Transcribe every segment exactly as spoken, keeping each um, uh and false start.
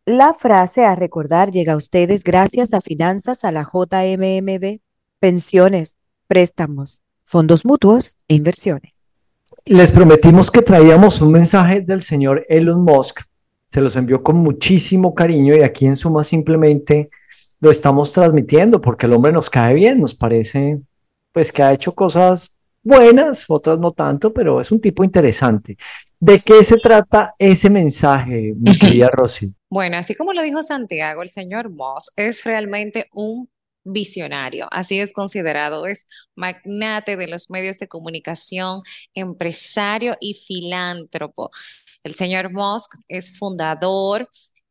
La frase a recordar llega a ustedes gracias a Finanzas a la J M M B, pensiones, préstamos, fondos mutuos e inversiones. Les prometimos que traíamos un mensaje del señor Elon Musk. Se los envió con muchísimo cariño y aquí en Suma simplemente lo estamos transmitiendo porque el hombre nos cae bien, nos parece pues que ha hecho cosas buenas, otras no tanto, pero es un tipo interesante. ¿De qué se trata ese mensaje, mi querida Rosy? Bueno, así como lo dijo Santiago, el señor Moss es realmente un visionario, así es considerado, es magnate de los medios de comunicación, empresario y filántropo. El señor Musk es fundador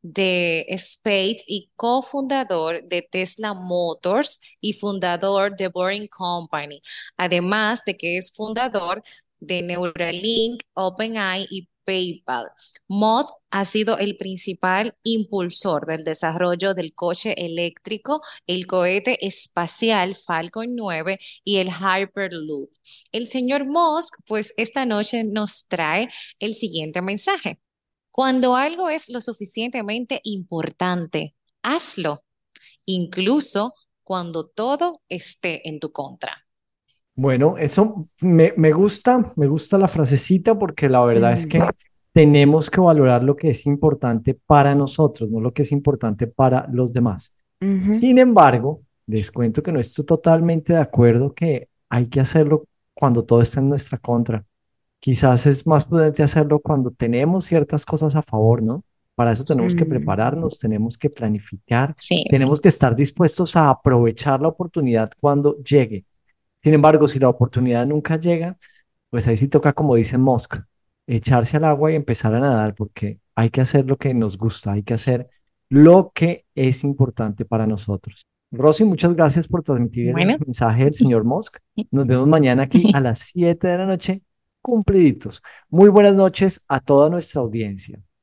de Space y cofundador de Tesla Motors y fundador de Boring Company, además de que es fundador de Neuralink, OpenAI y PayPal. Musk ha sido el principal impulsor del desarrollo del coche eléctrico, el cohete espacial Falcon nueve y el Hyperloop. El señor Musk, pues esta noche nos trae el siguiente mensaje. Cuando algo es lo suficientemente importante, hazlo, incluso cuando todo esté en tu contra. Bueno, eso me, me gusta, me gusta la frasecita porque la verdad es que Mm, tenemos que valorar lo que es importante para nosotros, no lo que es importante para los demás. ujú. Sin embargo, les cuento que no estoy totalmente de acuerdo que hay que hacerlo cuando todo está en nuestra contra. Quizás es más prudente hacerlo cuando tenemos ciertas cosas a favor, ¿no? Para eso tenemos que Mm, prepararnos, tenemos que planificar, Sí. tenemos que estar dispuestos a aprovechar la oportunidad cuando llegue. Sin embargo, si la oportunidad nunca llega, pues ahí sí toca, como dice Musk, echarse al agua y empezar a nadar, porque hay que hacer lo que nos gusta, hay que hacer lo que es importante para nosotros. Rosy, muchas gracias por transmitir el Bueno. mensaje del señor Musk. Nos vemos mañana aquí a las siete de la noche, cumpliditos. Muy buenas noches a toda nuestra audiencia.